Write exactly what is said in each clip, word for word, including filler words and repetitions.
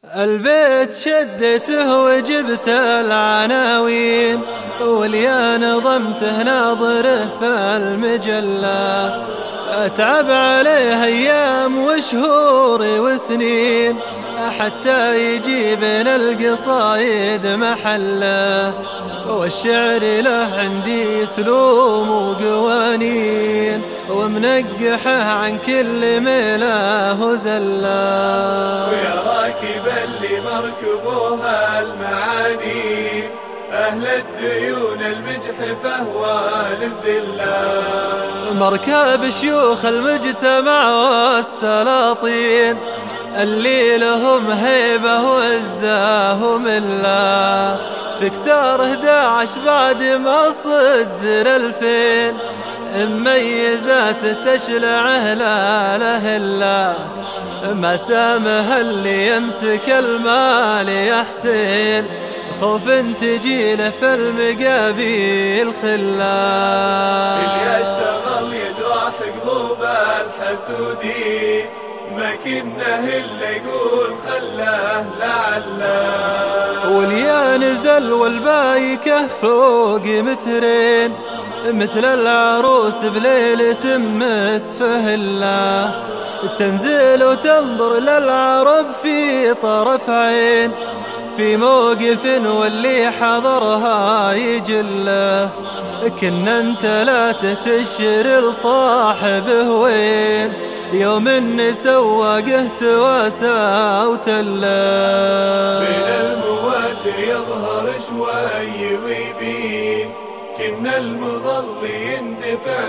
البيت شدته وجبت العناوين واللي نظمته ناظره في المجلة، أتعب عليه أيام وشهور وسنين حتى يجيبنا القصايد محله، والشعر له عندي سلوم وقوانين ومنقحه عن كل ميله وزله. ويا راكب اللي مركبوها المعاني أهل الديون المجحفة والذلة، مركب شيوخ المجتمع والسلاطين اللي لهم هيبة وعزة وملة، في كسار أحد عشر بعد ما صدر الفين مميزات تشلعه لا لهلا، ما سامه اللي يمسك المال يا حسين خوف تجيله في المقابيل خلا. اللي يشتغل يجرح قلوب الحسودين ما كنه إلا يقول خله لعله، واللي نزل والبايكه فوق مترين مثل العروس بليلة مسفه الله، تنزل وتنظر للعرب في طرف عين في موقف واللي حضرها يجله، كنا انت لا تتشر لصاحبه وين يوم ان سواقه تواسى وتله. من المواتر يظهر شوي ويبين كنا المظل يندفع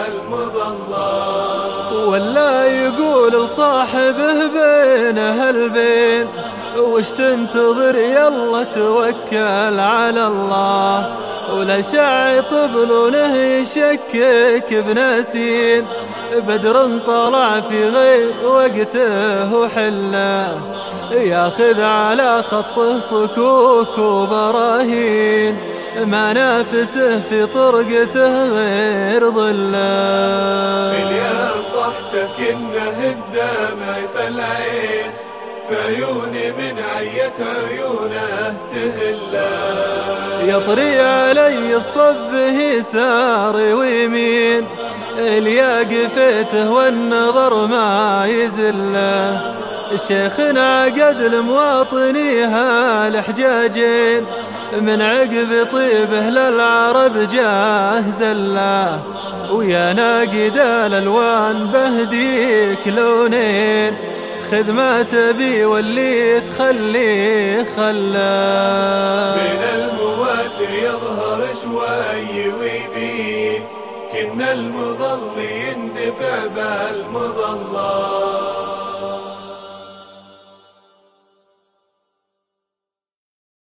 بالمظلة، ولا يقول لصاحبه بينه البين وش تنتظر يلا توكل على الله، ولا شاع طبلونه يشكك بناسين بدر طلع في غير وقته وحله، ياخذ على خطه صكوك وبراهين ما نافسه في طرقته غير ظله. مليان ضحكك انه الدمع في العين في عيوني من عية عيونه تهلا، يطري علي اصطبه ساري ويمين الياقفته والنظر ما يزله، شيخنا عقد المواطنيها الحجاجين من عقب طيبه للعرب جاهز له، ويا ناقد الالوان بهديك لونين خذ ما تبي واللي تخليه خلا. من المواتر يظهر شوي ويبين كنا المظل يندفع بالمظلة.